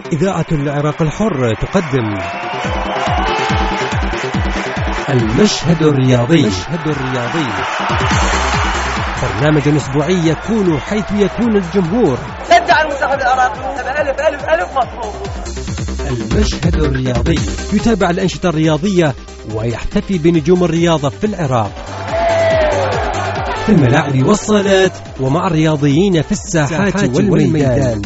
إذاعة العراق الحر تقدم المشهد الرياضي. برنامج أسبوعي يكون حيث يكون الجمهور. شجع المنتخب العراقي. ألف مطلوب. المشهد الرياضي يتابع الأنشطة الرياضية ويحتفي بنجوم الرياضة في العراق، في الملاعب والصالات ومع الرياضيين في الساحات والميدان.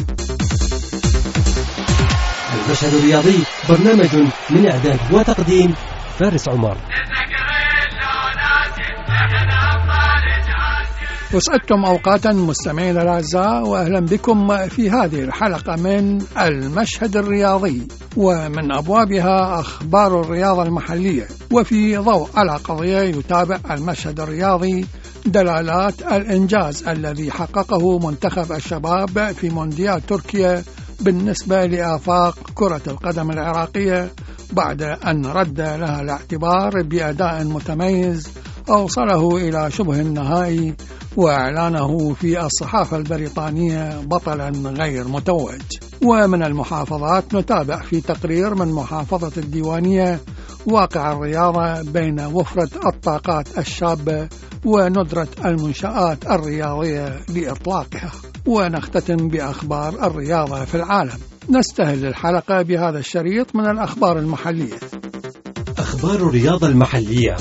المشهد الرياضي برنامج من إعداد وتقديم فارس عمر. وسعدتم أوقاتا مستمعين الأعزاء، وأهلا بكم في هذه الحلقة من المشهد الرياضي، ومن أبوابها أخبار الرياضة المحلية. وفي ضوء على قضية يتابع المشهد الرياضي دلالات الإنجاز الذي حققه منتخب الشباب في مونديال تركيا بالنسبة لآفاق كرة القدم العراقية، بعد أن رد لها الاعتبار بأداء متميز أوصله إلى شبه النهائي، وإعلانه في الصحافة البريطانية بطلا غير متوج. ومن المحافظات نتابع في تقرير من محافظة الديوانية واقع الرياضة بين وفرة الطاقات الشابة وندرة المنشآت الرياضية لإطلاقها. ونختتم بأخبار الرياضة في العالم. نستهل الحلقة بهذا الشريط من الأخبار المحلية. أخبار الرياضة المحلية.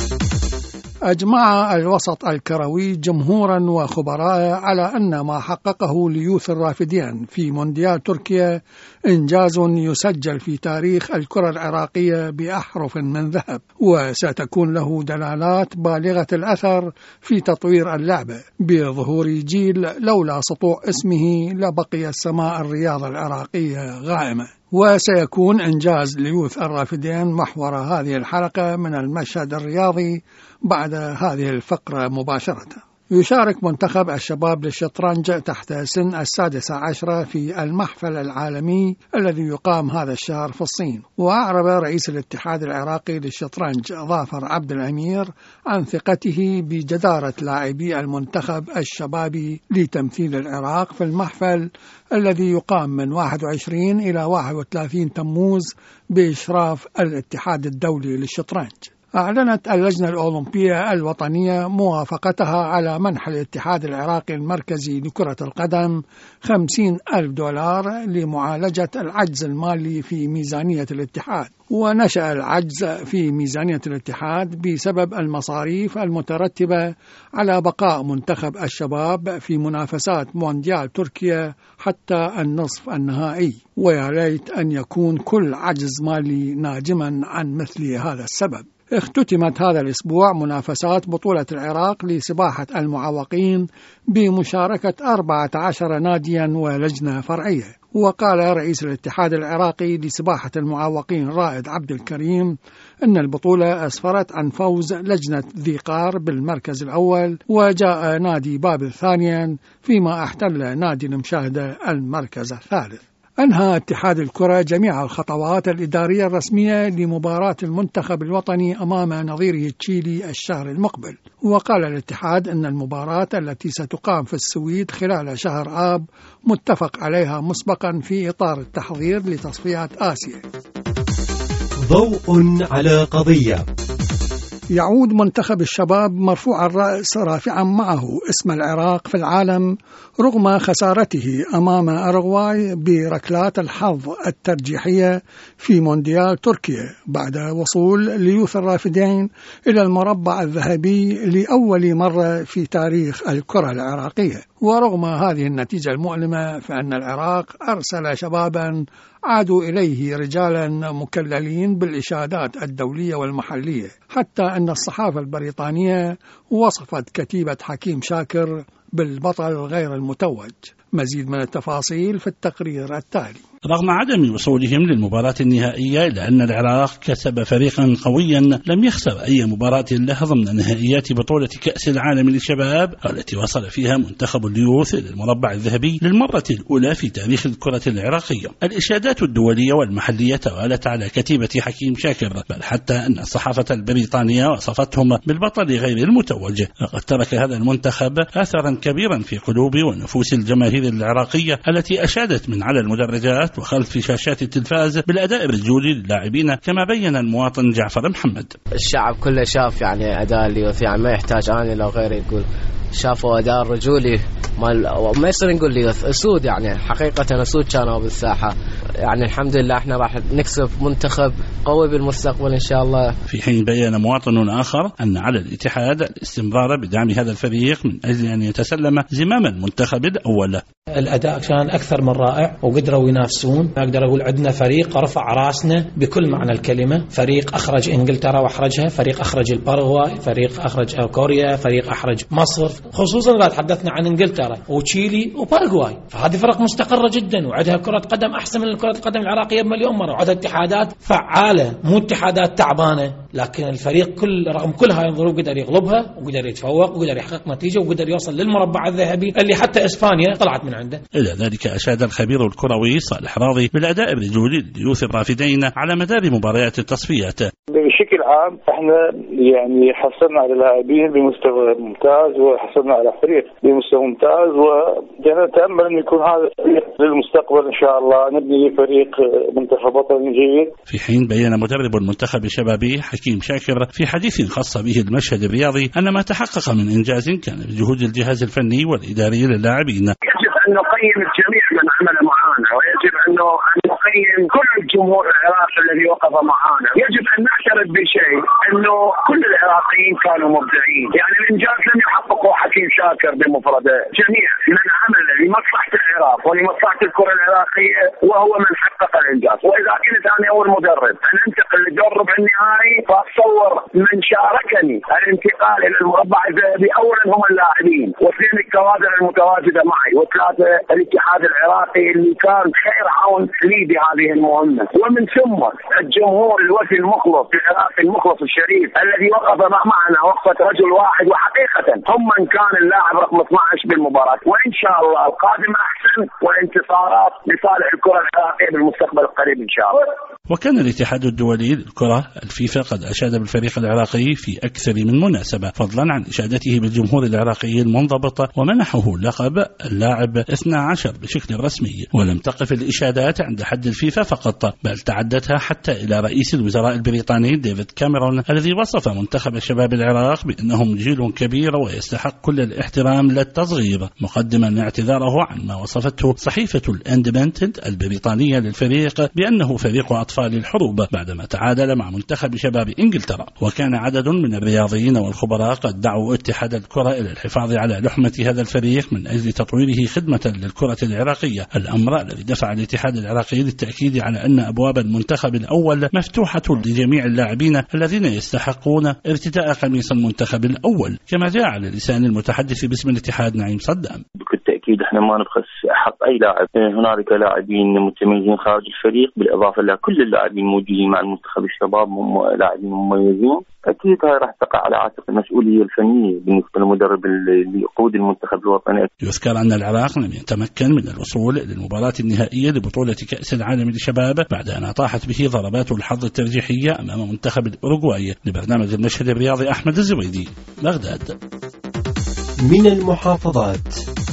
أجمع الوسط الكروي جمهورا وخبراء على أن ما حققه ليوث الرافدين في مونديال تركيا إنجاز يسجل في تاريخ الكرة العراقية بأحرف من ذهب، وستكون له دلالات بالغة الأثر في تطوير اللعبة بظهور جيل لولا سطوع اسمه لبقي السماء الرياضة العراقية غائمة. وسيكون إنجاز ليوث الرافدين محور هذه الحلقة من المشهد الرياضي بعد هذه الفقرة مباشرة. يشارك منتخب الشباب للشطرنج تحت سن 16 في المحفل العالمي الذي يقام هذا الشهر في الصين. وأعرب رئيس الاتحاد العراقي للشطرنج ظافر عبد الأمير عن ثقته بجدارة لاعبي المنتخب الشبابي لتمثيل العراق في المحفل الذي يقام من 21 إلى 31 تموز بإشراف الاتحاد الدولي للشطرنج. أعلنت اللجنة الأولمبية الوطنية موافقتها على منح الاتحاد العراقي المركزي لكرة القدم $50,000 لمعالجة العجز المالي في ميزانية الاتحاد. ونشأ العجز في ميزانية الاتحاد بسبب المصاريف المترتبة على بقاء منتخب الشباب في منافسات مونديال تركيا حتى النصف النهائي، ويا ليت أن يكون كل عجز مالي ناجما عن مثل هذا السبب. اختتمت هذا الأسبوع منافسات بطولة العراق لسباحة المعوقين بمشاركة 14 ناديا ولجنة فرعية. وقال رئيس الاتحاد العراقي لسباحة المعوقين رائد عبد الكريم أن البطولة أسفرت عن فوز لجنة ذي قار بالمركز الأول، وجاء نادي بابل ثانيا، فيما احتل نادي المشاهدة المركز الثالث. أنهى اتحاد الكرة جميع الخطوات الإدارية الرسمية لمباراة المنتخب الوطني أمام نظيره تشيلي الشهر المقبل. وقال الاتحاد أن المباراة التي ستقام في السويد خلال شهر آب متفق عليها مسبقا في إطار التحضير لتصفيات آسيا. ضوء على قضية. يعود منتخب الشباب مرفوع الرأس رافعا معه اسم العراق في العالم رغم خسارته أمام أرغواي بركلات الحظ الترجيحية في مونديال تركيا، بعد وصول ليوث الرافدين إلى المربع الذهبي لأول مرة في تاريخ الكرة العراقية. ورغم هذه النتيجة المؤلمة فإن العراق أرسل شبابا عادوا إليه رجالا مكللين بالإشادات الدولية والمحلية، حتى أن الصحافة البريطانية وصفت كتيبة حكيم شاكر بالبطل غير المتوج. مزيد من التفاصيل في التقرير التالي. رغم عدم وصولهم للمباراة النهائية إلا أن العراق كسب فريقا قويا لم يخسر أي مباراة له ضمن نهائيات بطولة كأس العالم للشباب التي وصل فيها منتخب اليوث للمربع الذهبي للمرة الأولى في تاريخ الكرة العراقية. الإشادات الدولية والمحلية توالت على كتيبة حكيم شاكر، بل حتى أن الصحافة البريطانية وصفتهم بالبطل غير المتوج. وقد ترك هذا المنتخب أثرا كبيرا في قلوب ونفوس الجماهير الجماهير العراقية التي أشادت من على المدرجات وخلف شاشات التلفاز بالأداء الرجولي للاعبين، كما بين المواطن جعفر محمد. الشعب كله شاف يعني أداء اليوث، يعني ما يحتاج أنا لو غيري يقول شافوا أداء رجولي، ما يصير نقول ليوث أسود، يعني حقيقة أسود كانوا بالساحة. يعني الحمد لله احنا راح نكسب منتخب قوي بالمستقبل إن شاء الله. في حين بيّن مواطن آخر أن على الاتحاد الاستمرار بدعم هذا الفريق من أجل أن يتسلم زمام المنتخب الأول. الأداء كان أكثر من رائع وقدروا ينافسون. أقدر أقول عندنا فريق رفع راسنا بكل معنى الكلمة، فريق أخرج إنجلترا وأحرجها، فريق أخرج الباراغواي، فريق أخرج كوريا، فريق أخرج مصر، خصوصا إذا تحدثنا عن إنجلترا وتشيلي وباراغواي، فهذه فرق مستقرة جدا وعندها كرة قدم أحسن من كرة القدم العراقية بمليون مرة، وعندها اتحادات فعالة مو اتحادات تعبانة. لكن الفريق رغم كل هاي الظروف قدر يغلبها وقدر يتفوق وقدر يحقق نتيجة وقدر يوصل للمربع الذهبي اللي حتى إسبانيا طلعت من عنده. إلى ذلك أشاد الخبير الكروي صالح راضي بالأداء الرجولي لليوث الرافدين على مدار مباريات التصفيات. بشكل عام احنا يعني حصلنا على لاعبين بمستوى ممتاز وحصلنا على فريق بمستوى ممتاز، ونتأمل أن يكون هذا الفريق للمستقبل إن شاء الله، نبني فريق منتخب وطني جيد. في حين بيّن مدرب المنتخب الشبابي حكيم شاكر في حديث خاص به المشهد الرياضي أن ما تحقق من إنجاز كان بجهود الجهاز الفني والإداري للاعبين. يجب أن نقيم الجميع من عمل معنا، ويجب أن نقيم كل الجمهور العراقي الذي وقف معنا. يجب أن نعترف بشيء أنه كل العراقيين كانوا مبدعين، يعني الإنجاز لم يحققه حكيم شاكر بمفرده، جميع من عمل لمصلحة العراق ولمصلحة الكرة العراقية وهو من حقق الإنجاز. وإذا كنت أنا أول مدرب أن أنتقل لدور ربع النهائي، فأتصور من شاركني الانتقال إلى المربع الذهبي أولا هم اللاعبين، واثنين الكوادر المتواجدة معي، وثلاثة الاتحاد العراقي اللي كان خير عون لي بهذه المهمة، ومن ثم الجمهور الوفي المخلص العراقي المخلص الشريف الذي وقف معنا وقفة رجل واحد، وحقيقة هم من كان اللاعب رقم 12 بالمباراة. وإن شاء الله القادم أحسن والانتصارات لصالح الكرة العراقية بالمستقبل القريب إن شاء الله. وكان الاتحاد الدولي للكرة الفيفا قد أشاد بالفريق العراقي في أكثر من مناسبة، فضلا عن إشادته بالجمهور العراقي المنضبط، ومنحه لقب اللاعب 12 بشكل رسمي. ولم تقف الإشادات عند حد الفيفا فقط، بل تعدتها حتى إلى رئيس الوزراء البريطاني ديفيد كاميرون الذي وصف منتخب الشباب العراق بأنهم جيل كبير ويستحق كل الاحترام لا التصغير، مقدما اعتذاره عن ما وصفته صحيفة الاندبندنت البريطانية للفريق بأنه فريق أطفال الحروب بعدما تعادل مع منتخب شباب إنجلترا. وكان عدد من الرياضيين والخبراء قد دعوا اتحاد الكرة إلى الحفاظ على لحمة هذا الفريق من أجل تطويره خدمة للكرة العراقية، الأمر الذي دفع الاتحاد العراقي للتأكيد على أن أبواب المنتخب الأول مفتوحة لجميع اللاعبين الذين يستحقون ارتداء قميص المنتخب الأول، كما جاء على لسان المتحدث باسم الاتحاد نعيم صدام. بالتأكيد احنا ما نبخس حق أي لاعب، هنالك لاعبين متميزين خارج الفريق بالإضافة إلى كل اللاعبين موجودين مع المنتخب الشباب هم لاعبين مميزين. أكيد هاي راح تقع على عاتق المسؤولية الفنية بالنسبة للمدرب اللي يقود المنتخب الوطني. يذكر أن العراق لم يتمكن من الوصول للمباراة النهائية لبطولة كأس العالم للشباب بعد أن أطاحت به ضربات الحظ الترجيحية أمام منتخب الأوروغواي. لبرنامج المشهد الرياضي أحمد الزويدي، بغداد. من المحافظات.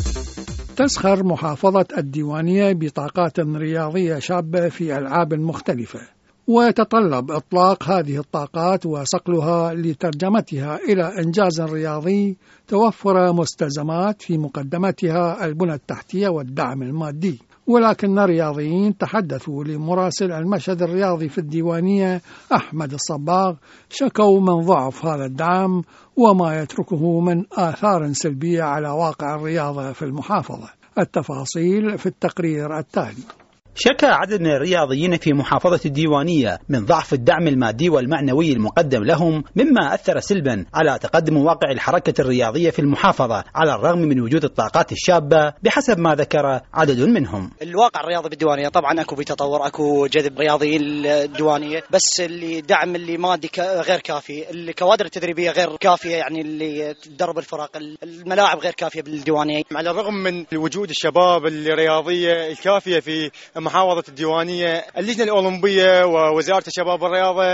تسخر محافظة الديوانية بطاقات رياضية شابة في ألعاب مختلفة، ويتطلب إطلاق هذه الطاقات وصقلها لترجمتها إلى إنجاز رياضي توفر مستلزمات في مقدمتها البنى التحتية والدعم المادي. ولكن الرياضيين تحدثوا لمراسل المشهد الرياضي في الديوانية أحمد الصباغ شكوا من ضعف هذا الدعم وما يتركه من آثار سلبية على واقع الرياضة في المحافظة. التفاصيل في التقرير التالي. شكى عدد من الرياضيين في محافظة الديوانية من ضعف الدعم المادي والمعنوي المقدم لهم، مما أثر سلبا على تقدم واقع الحركة الرياضية في المحافظة على الرغم من وجود الطاقات الشابة بحسب ما ذكر عدد منهم. الواقع الرياضي بالديوانية طبعا أكو بتطور، أكو جذب رياضيين الديوانية، بس اللي دعم اللي مادي غير كافي، الكوادر التدريبية غير كافية، يعني اللي تدرب الفرق، الملاعب غير كافية بالديوانية. على الرغم من وجود الشباب الرياضية الكافية في محافظة الديوانية، اللجنة الأولمبية ووزارة الشباب والرياضة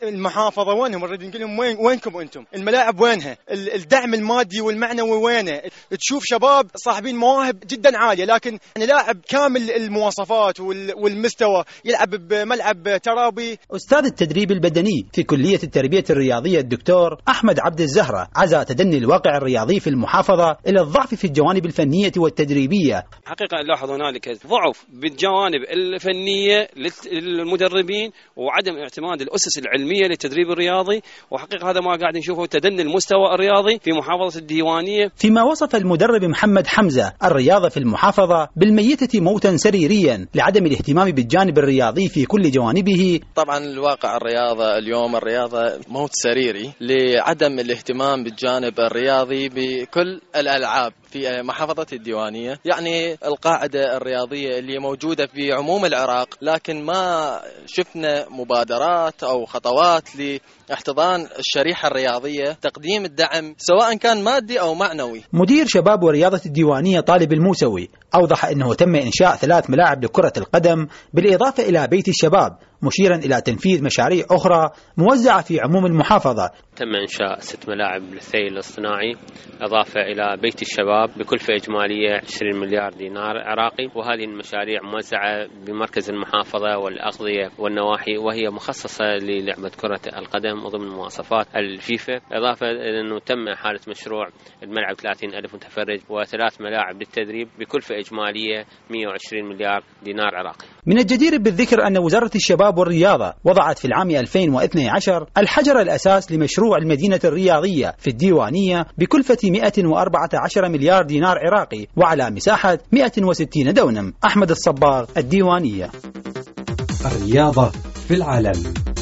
المحافظة وينهم؟ نريد نقول لهم وينكم أنتم؟ الملاعب وينها؟ الدعم المادي والمعنوي وينه؟ تشوف شباب صاحبين مواهب جدا عالية، لكن لاعب كامل المواصفات والمستوى يلعب بملعب ترابي. أستاذ التدريب البدني في كلية التربية الرياضية الدكتور أحمد عبد الزهرة عزى تدني الواقع الرياضي في المحافظة إلى الضعف في الجوانب الفنية والتدريبية. حقيقة نلاحظ هنالك ضعف بالجوانب الفنية للمدربين وعدم اعتماد الأسس العلمية للتدريب الرياضي، وحقيقة هذا ما قاعد نشوفه تدني المستوى الرياضي في محافظة الديوانية. فيما وصف المدرب محمد حمزة الرياضة في المحافظة بالميتة موتا سريريا لعدم الاهتمام بالجانب الرياضي في كل جوانبه. طبعا الواقع الرياضة موت سريري لعدم الاهتمام بالجانب الرياضي بكل الألعاب في محافظة الديوانية. يعني القاعدة الرياضية اللي موجودة في عموم العراق، لكن ما شفنا مبادرات أو خطوات لاحتضان الشريحة الرياضية، تقديم الدعم سواء كان مادي أو معنوي. مدير شباب ورياضة الديوانية طالب الموسوي أوضح أنه تم إنشاء 3 ملاعب لكرة القدم بالإضافة إلى بيت الشباب، مشيرا إلى تنفيذ مشاريع أخرى موزعة في عموم المحافظة. تم إنشاء 6 ملاعب للثلج الاصطناعي إضافة إلى بيت الشباب بكلفة إجمالية 20 مليار دينار عراقي، وهذه المشاريع موزعة بمركز المحافظة والأغذية والنواحي، وهي مخصصة للعبة كرة القدم وضمن مواصفات الفيفا. إضافة إلى أنه تم إحالة مشروع الملعب 30,000 متفرج و3 ملاعب للتدريب بكلفة إجمالية 120 مليار دينار عراقي. من الجدير بالذكر أن وزارة الشباب والرياضة وضعت في العام 2012 الحجر الأساس لمشروع المدينة الرياضية في الديوانية بكلفة 114 مليار دينار عراقي وعلى مساحة 160 دونم. أحمد الصباغ، الديوانية. الرياضة في العالم.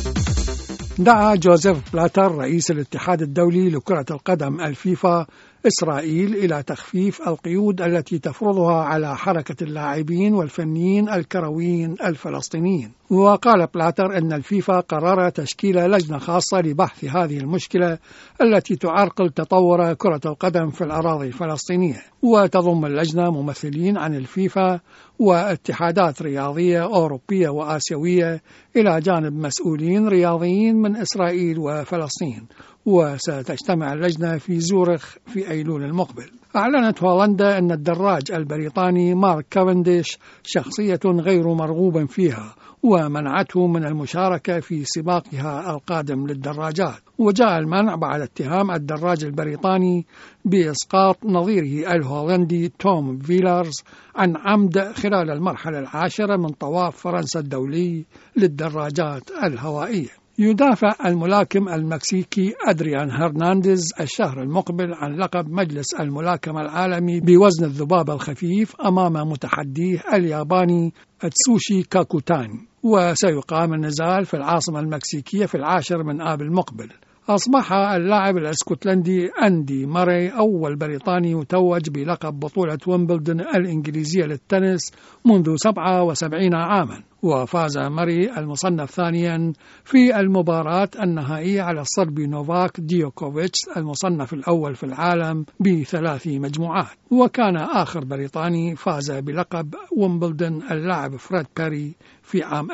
دعا جوزيف بلاتر رئيس الاتحاد الدولي لكرة القدم الفيفا إسرائيل إلى تخفيف القيود التي تفرضها على حركة اللاعبين والفنيين الكرويين الفلسطينيين. وقال بلاتر أن الفيفا قرر تشكيل لجنة خاصة لبحث هذه المشكلة التي تعرقل تطور كرة القدم في الأراضي الفلسطينية، وتضم اللجنة ممثلين عن الفيفا واتحادات رياضية أوروبية وآسيوية إلى جانب مسؤولين رياضيين من إسرائيل وفلسطين. وستجتمع اللجنة في زورخ في أيلول المقبل. أعلنت هولندا أن الدراج البريطاني مارك كافنديش شخصية غير مرغوب فيها، ومنعته من المشاركة في سباقها القادم للدراجات. وجاء المنع بعد اتهام الدراج البريطاني بإسقاط نظيره الهولندي توم فيلارز عن عمد خلال المرحلة 10 من طواف فرنسا الدولي للدراجات الهوائية. يدافع الملاكم المكسيكي أدريان هرنانديز الشهر المقبل عن لقب مجلس الملاكمة العالمي بوزن الذباب الخفيف أمام متحديه الياباني تسوشي كاكوتاني، وسيقام النزال في العاصمة المكسيكية في 10 من آب المقبل. أصبح اللاعب الاسكتلندي أندي ماري أول بريطاني يتوج بلقب بطولة ويمبلدون الإنجليزية للتنس منذ 77 عاما، وفاز ماري المصنف ثانيا في المباراة النهائية على الصربي نوفاك ديوكوفيتش المصنف الأول في العالم ب3 مجموعات. وكان آخر بريطاني فاز بلقب ويمبلدون اللاعب فريد بيري في عام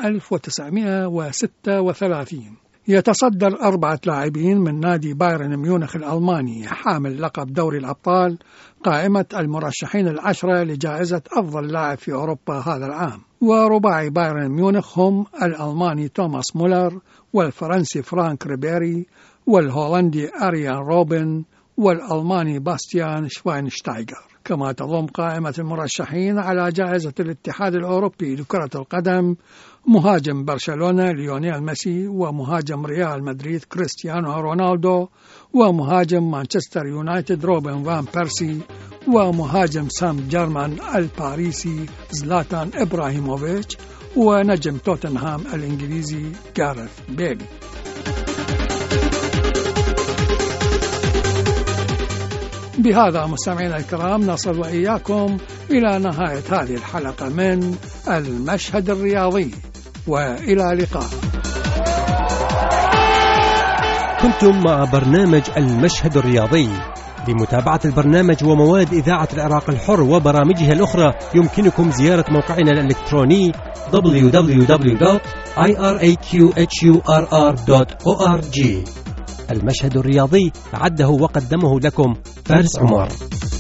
1936. يتصدر 4 لاعبين من نادي بايرن ميونخ الألماني حامل لقب دوري الأبطال قائمة المرشحين 10 لجائزة أفضل لاعب في أوروبا هذا العام. ورباعي بايرن ميونخ هم الألماني توماس مولر، والفرنسي فرانك ريبيري، والهولندي أريان روبن، والألماني باستيان شواينشتايغر. كما تضم قائمة المرشحين على جائزة الاتحاد الأوروبي لكرة القدم مهاجم برشلونة ليونيل ميسي، ومهاجم ريال مدريد كريستيانو رونالدو، ومهاجم مانشستر يونايتد روبن فان بيرسي، ومهاجم سام جيرمان الباريسي زلاتان إبراهيموفيتش، ونجم توتنهام الإنجليزي جارث بيل. بهذا مستمعينا الكرام نصل وإياكم إلى نهاية هذه الحلقة من المشهد الرياضي، وإلى اللقاء. كنتم مع برنامج المشهد الرياضي لمتابعة البرنامج ومواد إذاعة العراق الحر وبرامجها الأخرى يمكنكم زيارة موقعنا الإلكتروني www.iraqhurr.org. المشهد الرياضي عده وقدمه لكم فارس عمر.